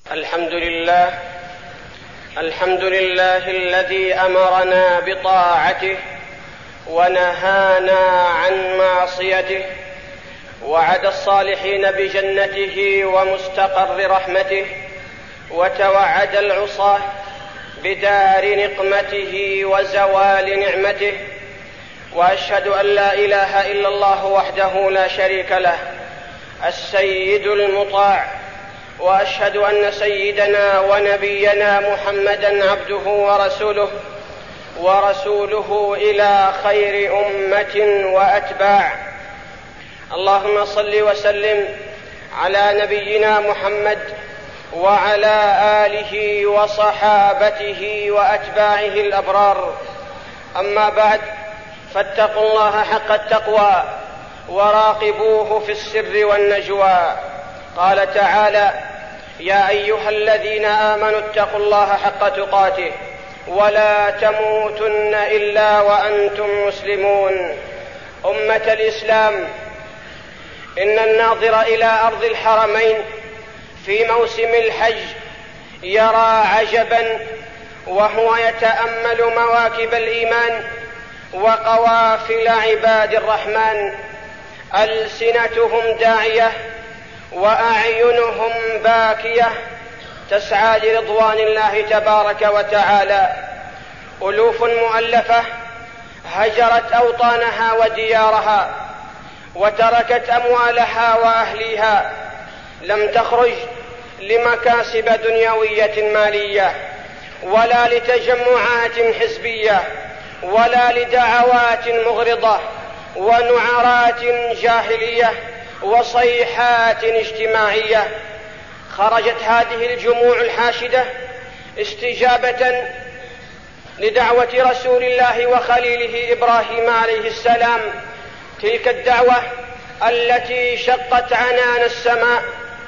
الحمد لله الذي أمرنا بطاعته ونهانا عن معصيته، وعد الصالحين بجنته ومستقر رحمته، وتوعد العصاة بدار نقمته وزوال نعمته. وأشهد أن لا إله إلا الله وحده لا شريك له السيد المطاع، وأشهد أن سيدنا ونبينا محمدًا عبده ورسوله إلى خير أمة وأتباع. اللهم صل وسلم على نبينا محمد وعلى آله وصحابته وأتباعه الأبرار. أما بعد، فاتقوا الله حق التقوى وراقبوه في السر والنجوى. قال تعالى: يا أيها الذين آمنوا اتقوا الله حق تقاته ولا تموتن إلا وأنتم مسلمون. أمة الإسلام، إن الناظر إلى أرض الحرمين في موسم الحج يرى عجبا، وهو يتأمل مواكب الإيمان وقوافل عباد الرحمن، ألسنتهم داعية وأعينهم باكية تسعى لرضوان الله تبارك وتعالى. ألوف مؤلفة هجرت أوطانها وديارها وتركت أموالها وأهليها، لم تخرج لمكاسب دنيوية مالية ولا لتجمعات حزبية ولا لدعوات مغرضة ونعرات جاهلية وصيحات اجتماعية. خرجت هذه الجموع الحاشدة استجابة لدعوة رسول الله وخليله إبراهيم عليه السلام، تلك الدعوة التي شقت عنان السماء: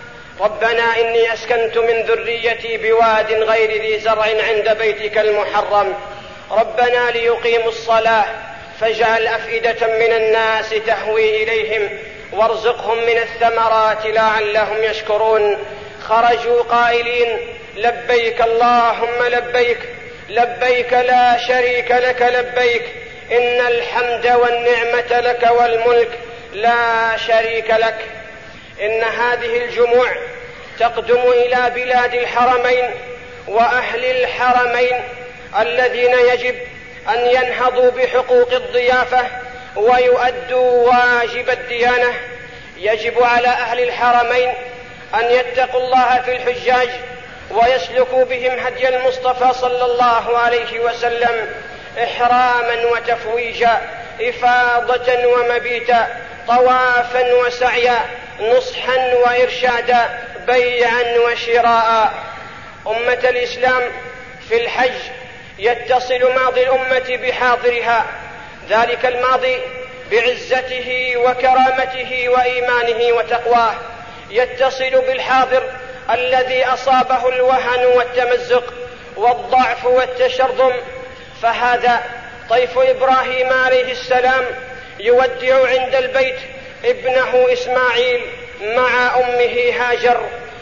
ربنا إني أسكنت من ذريتي بواد غير ذي زرع عند بيتك المحرم ربنا ليقيموا الصلاة فاجعل أفئدة من الناس تهوي إليهم وارزقهم من الثمرات لعلهم يشكرون. خرجوا قائلين: لبيك اللهم لبيك، لبيك لا شريك لك لبيك، إن الحمد والنعمة لك والملك لا شريك لك. إن هذه الجموع تقدم إلى بلاد الحرمين وأهل الحرمين الذين يجب أن ينهضوا بحقوق الضيافة ويؤدوا واجب الديانة. يجب على أهل الحرمين أن يتقوا الله في الحجاج ويسلكوا بهم هدي المصطفى صلى الله عليه وسلم، إحراما وتفويجا، إفاضة ومبيتا، طوافا وسعيا، نصحا وإرشادا، بيعا وشراء. أمة الإسلام، في الحج يتصل ماضي الأمة بحاضرها، ذلك الماضي بعزته وكرامته وإيمانه وتقواه، يتصل بالحاضر الذي أصابه الوهن والتمزق والضعف والتشرذم. فهذا طيف إبراهيم عليه السلام يودع عند البيت ابنه إسماعيل مع أمه هاجر،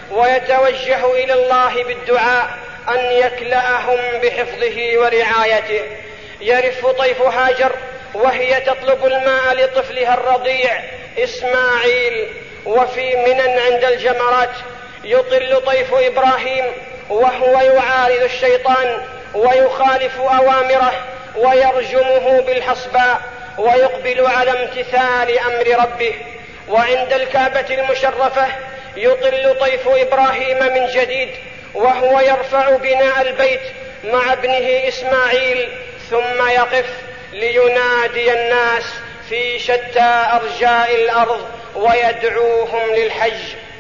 ويتوجه إلى الله بالدعاء أن يكلأهم بحفظه ورعايته. يرف طيف هاجر وهي تطلب الماء لطفلها الرضيع إسماعيل، وفي منى عند الجمرات يطل طيف إبراهيم وهو يعارض الشيطان ويخالف أوامره ويرجمه بالحصباء ويقبل على امتثال أمر ربه. وعند الكعبة المشرفة يطل طيف إبراهيم من جديد وهو يرفع بناء البيت مع ابنه إسماعيل، ثم يقف لينادي الناس في شتى أرجاء الأرض ويدعوهم للحج.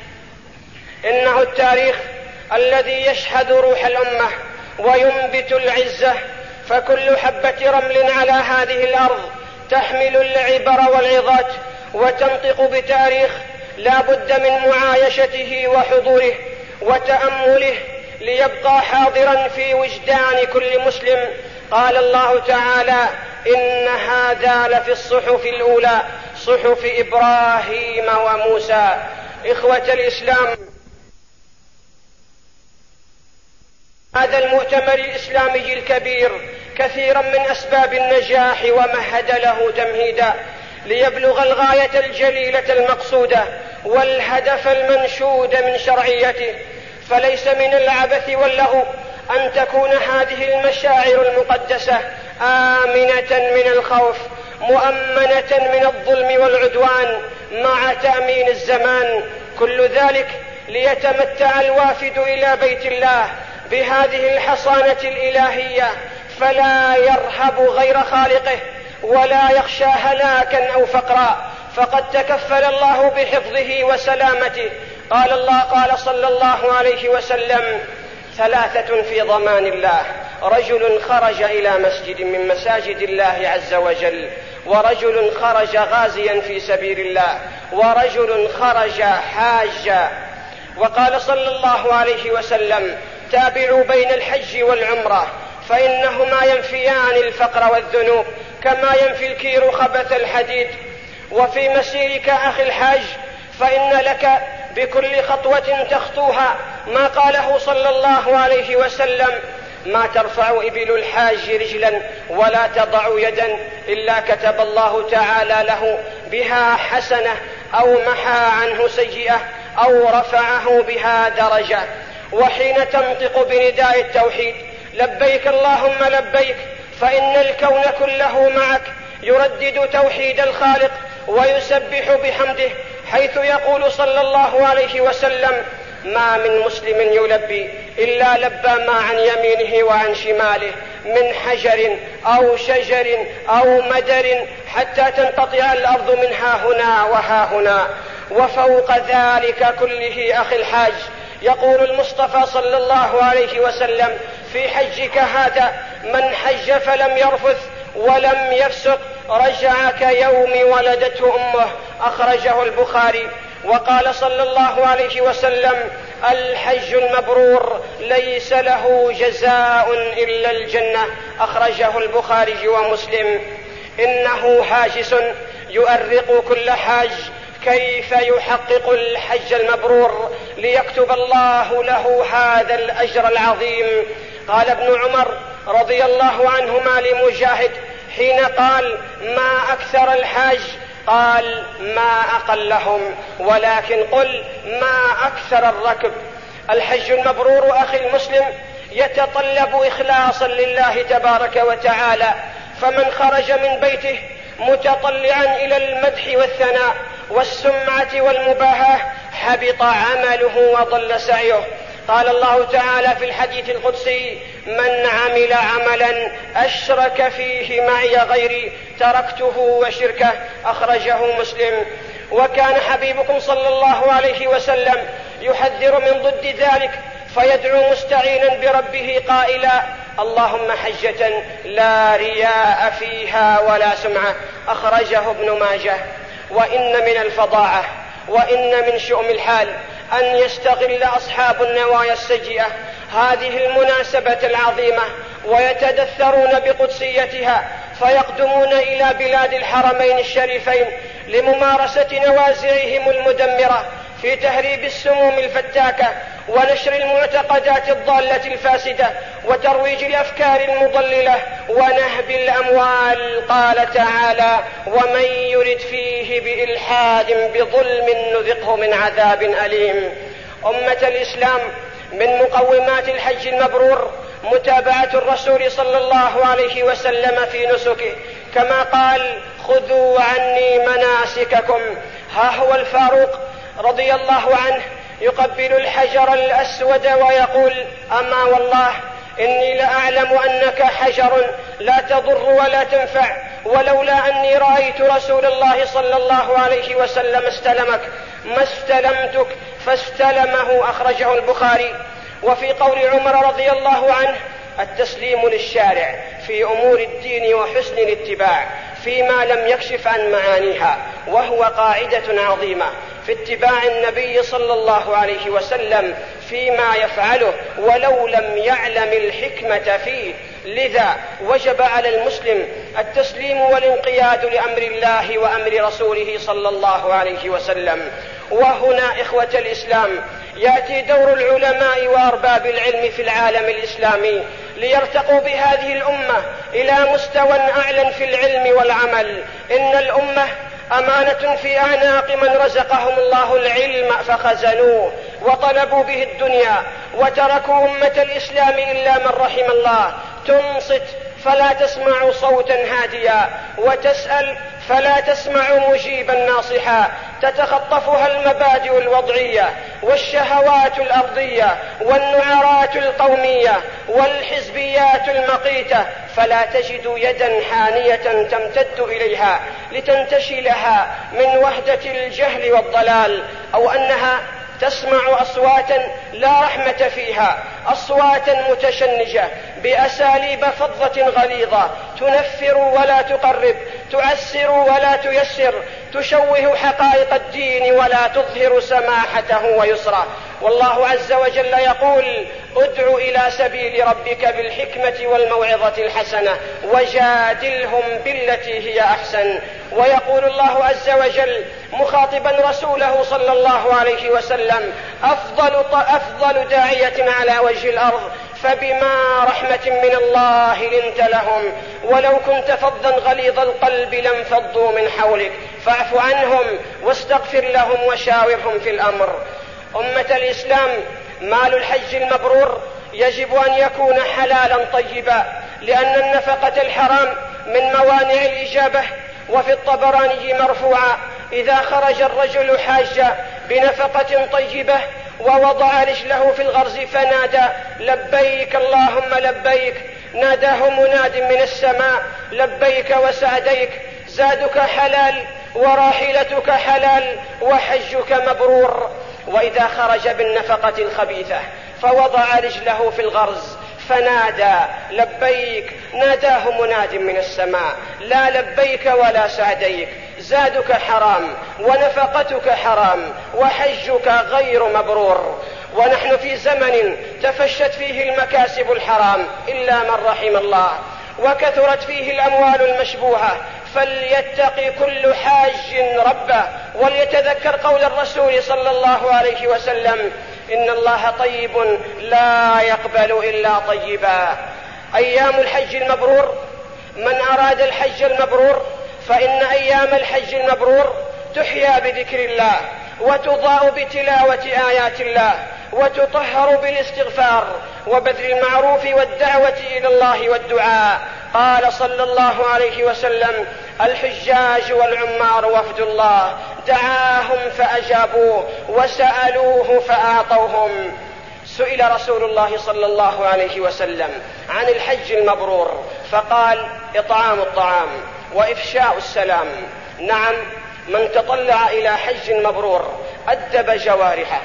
إنه التاريخ الذي يشهد روح الأمة وينبت العزة، فكل حبة رمل على هذه الأرض تحمل العبر والعظات وتنطق بتاريخ لا بد من معايشته وحضوره وتأمله ليبقى حاضرا في وجدان كل مسلم. قال الله تعالى: إن هذا لفي الصحف الأولى صحف إبراهيم وموسى. إخوة الإسلام، هذا المؤتمر الإسلامي الكبير كثيرا من أسباب النجاح ومهد له تمهيدا ليبلغ الغاية الجليلة المقصودة والهدف المنشود من شرعيته، فليس من العبث واللهو أن تكون هذه المشاعر المقدسة آمنة من الخوف، مؤمنة من الظلم والعدوان مع تأمين الزمان، كل ذلك ليتمتع الوافد إلى بيت الله بهذه الحصانة الإلهية، فلا يرهب غير خالقه ولا يخشى هلاكا أو فقرا، فقد تكفل الله بحفظه وسلامته. قال صلى الله عليه وسلم: 3 في ضمان الله: رجل خرج إلى مسجد من مساجد الله عز وجل، ورجل خرج غازيا في سبيل الله، ورجل خرج حاجا. وقال صلى الله عليه وسلم: تابعوا بين الحج والعمرة فإنهما ينفيان الفقر والذنوب كما ينفي الكير خبث الحديد. وفي مسيرك أخي الحاج فإن لك بكل خطوة تخطوها ما قاله صلى الله عليه وسلم: ما ترفع إبل الحاج رجلا ولا تضع يدا إلا كتب الله تعالى له بها حسنة أو محى عنه سيئة أو رفعه بها درجة. وحين تنطق بنداء التوحيد: لبيك اللهم لبيك، فإن الكون كله معك يردد توحيد الخالق ويسبح بحمده، حيث يقول صلى الله عليه وسلم: ما من مسلم يلبي إلا لبى ما عن يمينه وعن شماله من حجر أو شجر أو مدر حتى تنقطع الأرض من ها هنا وها هنا. وفوق ذلك كله أخي الحاج يقول المصطفى صلى الله عليه وسلم في حجك هذا: من حج فلم يرفث ولم يفسق رجع كيوم ولدته أمه، أخرجه البخاري. وقال صلى الله عليه وسلم: الحج المبرور ليس له جزاء إلا الجنة، أخرجه البخاري ومسلم. إنه هاجس يؤرق كل حاج كيف يحقق الحج المبرور ليكتب الله له هذا الأجر العظيم. قال ابن عمر رضي الله عنهما لمجاهد حين قال: ما أكثر الحاج؟ قال: ما أقلهم، ولكن قل ما أكثر الركب. الحج المبرور أخي المسلم يتطلب إخلاصا لله تبارك وتعالى، فمن خرج من بيته متطلعا إلى المدح والثناء والسمعة والمباهاة حبط عمله وضل سعيه. قال الله تعالى في الحديث القدسي: من عمل عملا أشرك فيه معي غيري تركته وشركه، أخرجه مسلم. وكان حبيبكم صلى الله عليه وسلم يحذر من ضد ذلك، فيدعو مستعينا بربه قائلا: اللهم حجة لا رياء فيها ولا سمعة، أخرجه ابن ماجه. وإن من الفظاعة وإن من شؤم الحال أن يستغل أصحاب النوايا السيئة هذه المناسبة العظيمة ويتدثرون بقدسيتها، فيقدمون إلى بلاد الحرمين الشريفين لممارسة نوازعهم المدمرة في تهريب السموم الفتاكة ونشر المعتقدات الضالة الفاسدة وترويج الأفكار المضللة ونهب الأموال. قال تعالى: ومن يرد فيه بإلحاد بظلم نذقه من عذاب أليم. أمة الإسلام، من مقومات الحج المبرور متابعة الرسول صلى الله عليه وسلم في نسكه، كما قال: خذوا عني مناسككم. ها هو الفاروق رضي الله عنه يقبل الحجر الأسود ويقول: أما والله إني لأعلم أنك حجر لا تضر ولا تنفع، ولولا أني رأيت رسول الله صلى الله عليه وسلم استلمك ما استلمتك، فاستلمه، أخرجه البخاري. وفي قول عمر رضي الله عنه: التسليم للشارع في أمور الدين وحسن الاتباع فيما لم يكشف عن معانيها، وهو قاعدة عظيمة في اتباع النبي صلى الله عليه وسلم فيما يفعله ولو لم يعلم الحكمة فيه. لذا وجب على المسلم التسليم والانقياد لأمر الله وأمر رسوله صلى الله عليه وسلم، وهنا إخوة الإسلام يأتي دور العلماء وأرباب العلم في العالم الإسلامي ليرتقوا بهذه الأمة إلى مستوى أعلى في العلم والعمل. إن الأمة أمانة في أعناق من رزقهم الله العلم فخزنوه وطلبوا به الدنيا، وتركوا أمة الإسلام إلا من رحم الله تنصت فلا تسمع صوتا هاديا، وتسأل فلا تسمع مجيبا ناصحا، تتخطفها المبادئ الوضعية والشهوات الأرضية والنعرات القومية والحزبيات المقيتة، فلا تجد يدا حانية تمتد إليها لتنتشي لها من وهدة الجهل والضلال، أو أنها تسمع أصواتا لا رحمة فيها، أصواتا متشنجة بأساليب فظة غليظة تنفر ولا تقرب، تعسر ولا تيسر، تشوه حقائق الدين ولا تظهر سماحته ويسره. والله عز وجل يقول: ادع إلى سبيل ربك بالحكمة والموعظة الحسنة وجادلهم بالتي هي أحسن. ويقول الله عز وجل مخاطبا رسوله صلى الله عليه وسلم: أفضل داعية على وجه الأرض فبما رحمة من الله لنت لهم ولو كنت فظا غليظ القلب لانفضوا من حولك فاعف عنهم واستغفر لهم وشاورهم في الأمر. أمة الإسلام، مال الحج المبرور يجب أن يكون حلالا طيبا، لأن النفقة الحرام من موانع الإجابة. وفي الطبراني مرفوعا: إذا خرج الرجل حاجا بنفقة طيبة ووضع رجله في الغرز فنادى: لبيك اللهم لبيك، ناداه مناد من السماء: لبيك وسعديك، زادك حلال وراحلتك حلال وحجك مبرور. وإذا خرج بالنفقة الخبيثة فوضع رجله في الغرز فنادى: لبيك، ناداه مناد من السماء: لا لبيك ولا سعديك، زادك حرام ونفقتك حرام وحجك غير مبرور. ونحن في زمن تفشت فيه المكاسب الحرام إلا من رحم الله، وكثرت فيه الأموال المشبوهة، فليتقي كل حاج ربه وليتذكر قول الرسول صلى الله عليه وسلم: إن الله طيب لا يقبل إلا طيبا. أيام الحج المبرور، من أراد الحج المبرور فإن أيام الحج المبرور تحيا بذكر الله، وتضاء بتلاوة آيات الله، وتطهر بالاستغفار وبذل المعروف والدعوة إلى الله والدعاء. قال صلى الله عليه وسلم: الحجاج والعمار وفد الله، دعاهم فأجابوه وسألوه فأعطوهم. سئل رسول الله صلى الله عليه وسلم عن الحج المبرور فقال: إطعام الطعام وإفشاء السلام. نعم، من تطلع إلى حج مبرور أدب جوارحه،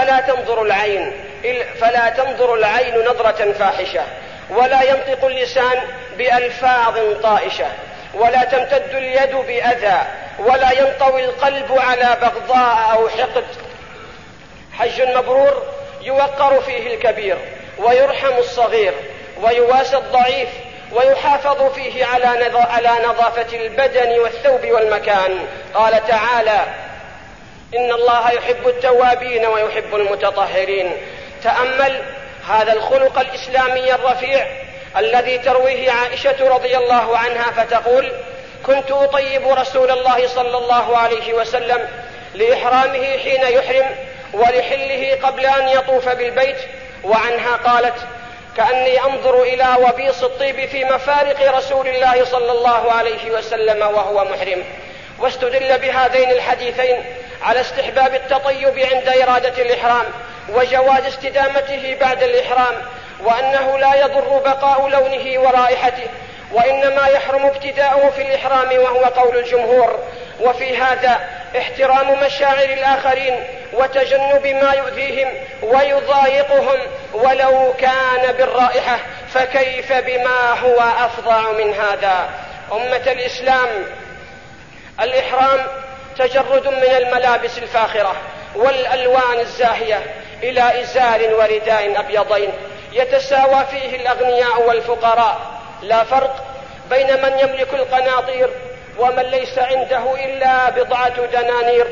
فلا تنظر العين نظرة فاحشة، ولا ينطق اللسان بألفاظ طائشة، ولا تمتد اليد بأذى، ولا ينطوي القلب على بغضاء أو حقد. حج مبرور يوقر فيه الكبير ويرحم الصغير ويواسى الضعيف، ويحافظ فيه على نظافة البدن والثوب والمكان. قال تعالى: إن الله يحب التوابين ويحب المتطهرين. تأمل هذا الخلق الإسلامي الرفيع الذي ترويه عائشة رضي الله عنها فتقول: كنت أطيب رسول الله صلى الله عليه وسلم لإحرامه حين يحرم ولحله قبل أن يطوف بالبيت. وعنها قالت: كأني أنظر إلى وبيص الطيب في مفارق رسول الله صلى الله عليه وسلم وهو محرم. واستدل بهذين الحديثين على استحباب التطيب عند إرادة الإحرام، وجواز استدامته بعد الإحرام، وأنه لا يضر بقاء لونه ورائحته، وإنما يحرم ابتداؤه في الإحرام، وهو قول الجمهور. وفي هذا احترام مشاعر الآخرين وتجنب ما يؤذيهم ويضايقهم ولو كان بالرائحة، فكيف بما هو أفظع من هذا؟ أمة الإسلام، الإحرام تجرد من الملابس الفاخرة والألوان الزاهية إلى إزار ورداء أبيضين يتساوى فيه الأغنياء والفقراء، لا فرق بين من يملك القناطير ومن ليس عنده إلا بضعة دنانير،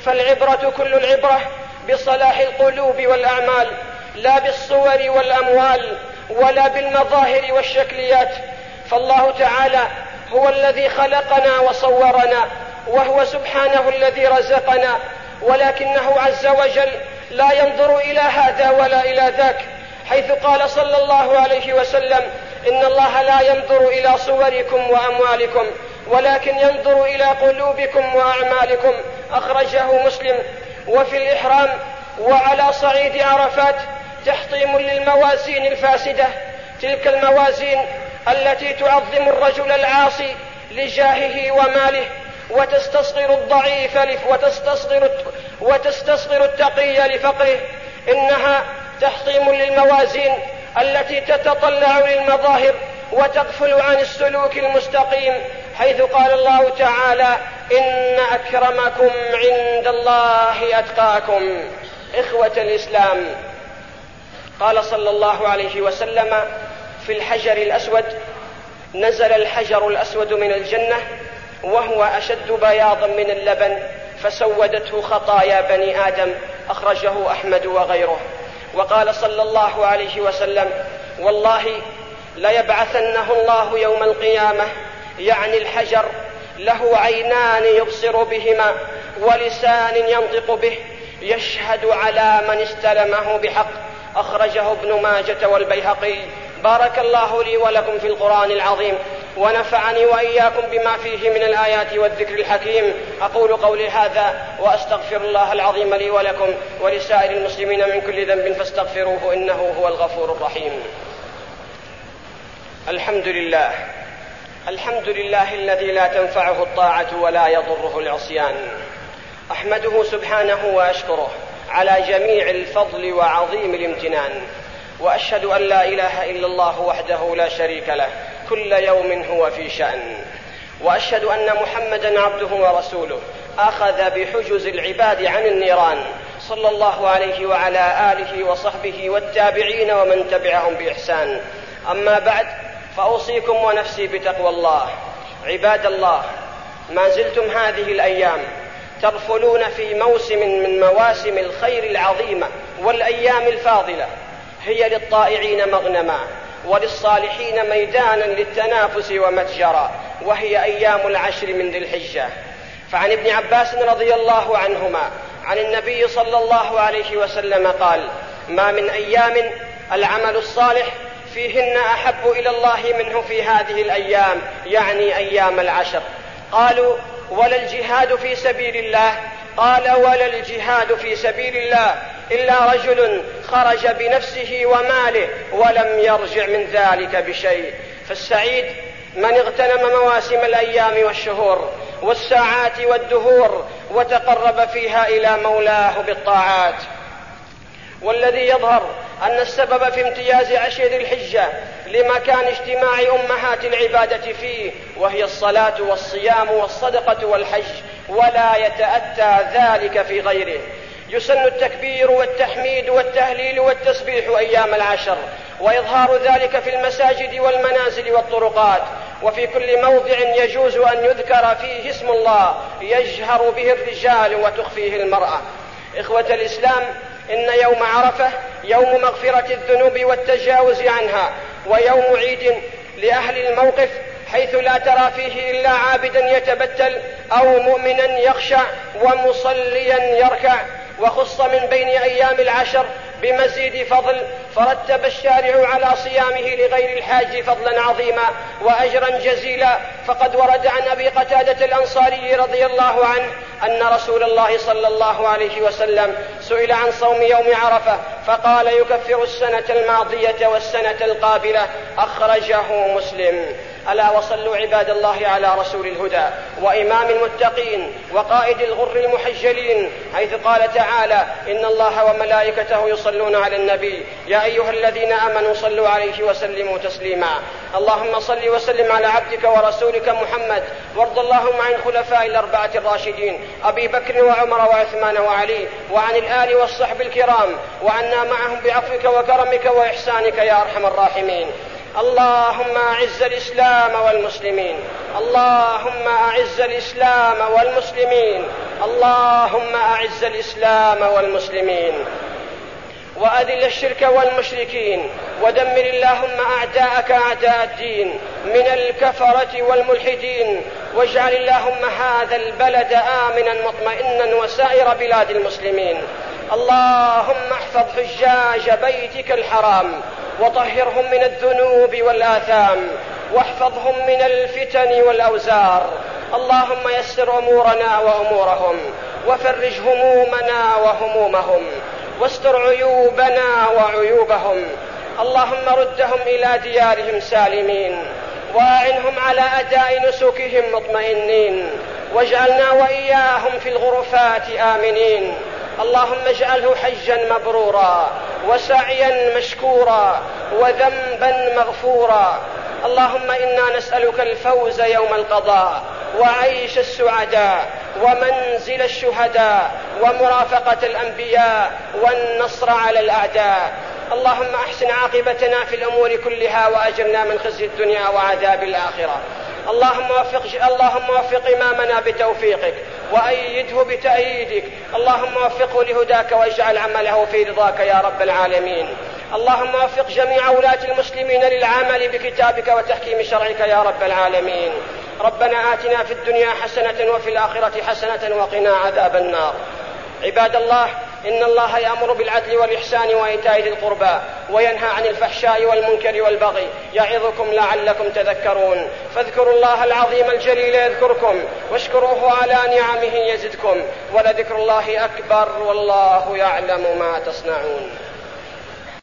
فالعبرة كل العبرة بصلاح القلوب والأعمال، لا بالصور والأموال ولا بالمظاهر والشكليات. فالله تعالى هو الذي خلقنا وصورنا، وهو سبحانه الذي رزقنا، ولكنه عز وجل لا ينظر إلى هذا ولا إلى ذاك، حيث قال صلى الله عليه وسلم: إن الله لا ينظر إلى صوركم وأموالكم ولكن ينظر إلى قلوبكم وأعمالكم. أخرجه مسلم. وفي الإحرام وعلى صعيد عرفات تحطيم للموازين الفاسدة، تلك الموازين التي تعظم الرجل العاصي لجاهه وماله، وتستصغر الضعيف وتستصغر التقي لفقره. إنها تحطيم للموازين التي تتطلع للمظاهر وتغفل عن السلوك المستقيم، حيث قال الله تعالى: إن أكرمكم عند الله أتقاكم. إخوة الإسلام، قال صلى الله عليه وسلم في الحجر الأسود: نزل الحجر الأسود من الجنة وهو أشد بياضا من اللبن فسودته خطايا بني آدم. أخرجه أحمد وغيره. وقال صلى الله عليه وسلم: والله ليبعثنه الله يوم القيامة، يعني الحجر، له عينان يبصر بهما ولسان ينطق به، يشهد على من استلمه بحق. أخرجه ابن ماجة والبيهقي. بارك الله لي ولكم في القرآن العظيم، ونفعني وإياكم بما فيه من الآيات والذكر الحكيم. أقول قولي هذا وأستغفر الله العظيم لي ولكم ولسائر المسلمين من كل ذنب فاستغفروه إنه هو الغفور الرحيم. الحمد لله الذي لا تنفعه الطاعة ولا يضره العصيان. أحمده سبحانه وأشكره على جميع الفضل وعظيم الامتنان، وأشهد أن لا إله إلا الله وحده لا شريك له، كل يوم هو في شأن. وأشهد أن محمدا عبده ورسوله، أخذ بحجز العباد عن النيران، صلى الله عليه وعلى آله وصحبه والتابعين ومن تبعهم بإحسان. أما بعد، فأوصيكم ونفسي بتقوى الله. عباد الله، ما زلتم هذه الأيام ترفلون في موسم من مواسم الخير العظيمة والأيام الفاضلة، هي للطائعين مغنما وللصالحين ميدانا للتنافس ومتجرا، وهي أيام العشر من ذي الحجة. فعن ابن عباس رضي الله عنهما عن النبي صلى الله عليه وسلم قال: ما من أيام العمل الصالح فيهن أحب إلى الله منه في هذه الأيام، يعني أيام العشر. قالوا: ولا الجهاد في سبيل الله؟ قال: ولا الجهاد في سبيل الله إلا رجل خرج بنفسه وماله ولم يرجع من ذلك بشيء. فالسعيد من اغتنم مواسم الأيام والشهور والساعات والدهور وتقرب فيها إلى مولاه بالطاعات. والذي يظهر أن السبب في امتياز عشر ذي الحجة لمكان اجتماع أمهات العبادة فيه، وهي الصلاة والصيام والصدقة والحج، ولا يتأتى ذلك في غيره. يسن التكبير والتحميد والتهليل والتسبيح أيام العشر، وإظهار ذلك في المساجد والمنازل والطرقات، وفي كل موضع يجوز أن يذكر فيه اسم الله يجهر به الرجال وتخفيه المرأة. إخوة الإسلام، إن يوم عرفة يوم مغفرة الذنوب والتجاوز عنها، ويوم عيد لأهل الموقف، حيث لا ترى فيه إلا عابدا يتبتل أو مؤمنا يخشع ومصليا يركع. وخص من بين أيام العشر بمزيد فضل، فرتب الشارع على صيامه لغير الحاج فضلا عظيما وأجرا جزيلا. فقد ورد عن أبي قتادة الأنصاري رضي الله عنه أن رسول الله صلى الله عليه وسلم سئل عن صوم يوم عرفة فقال: يكفر السنة الماضية والسنة القابلة. أخرجه مسلم. ألا وصلوا عباد الله على رسول الهدى وإمام المتقين وقائد الغر المحجلين، حيث قال تعالى: إن الله وملائكته يصلون على النبي يا أيها الذين آمنوا صلوا عليه وسلموا تسليما. اللهم صل وسلم على عبدك ورسولك محمد، وارض اللهم عن الخلفاء الأربعة الراشدين أبي بكر وعمر وعثمان وعلي، وعن الآل والصحب الكرام، وعنا معهم بعفوك وكرمك وإحسانك يا أرحم الراحمين. اللهم أعز الإسلام والمسلمين، اللهم أعز الإسلام والمسلمين، اللهم أعز الإسلام والمسلمين وأذل الشرك والمشركين ودمر اللهم أعداءك أعداء الدين من الكفرة والملحدين واجعل اللهم هذا البلد آمنا مطمئنا وسائر بلاد المسلمين. اللهم احفظ حجاج بيتك الحرام وطهرهم من الذنوب والآثام واحفظهم من الفتن والأوزار. اللهم يسر أمورنا وأمورهم وفرج همومنا وهمومهم واستر عيوبنا وعيوبهم. اللهم ردهم إلى ديارهم سالمين وأعنهم على أداء نسكهم مطمئنين واجعلنا وإياهم في الغرفات آمنين. اللهم اجعله حجا مبرورا وسعيا مشكورا وذنبا مغفورا. اللهم إنا نسألك الفوز يوم القضاء وعيش السعداء ومنزل الشهداء ومرافقة الأنبياء والنصر على الأعداء. اللهم أحسن عاقبتنا في الأمور كلها وأجرنا من خزي الدنيا وعذاب الآخرة. اللهم وفق إمامنا بتوفيقك وأيده بتأييدك. اللهم وفقه لهداك واجعل عمله في رضاك يا رب العالمين. اللهم وفق جميع ولاة المسلمين للعمل بكتابك وتحكيم شرعك يا رب العالمين. ربنا آتنا في الدنيا حسنة وفي الآخرة حسنة وقنا عذاب النار. عباد الله، إن الله يأمر بالعدل والإحسان وإيتاء ذي القربى وينهى عن الفحشاء والمنكر والبغي يعظكم لعلكم تذكرون. فاذكروا الله العظيم الجليل يذكركم واشكروه على نعمه يزدكم ولذكر الله أكبر والله يعلم ما تصنعون.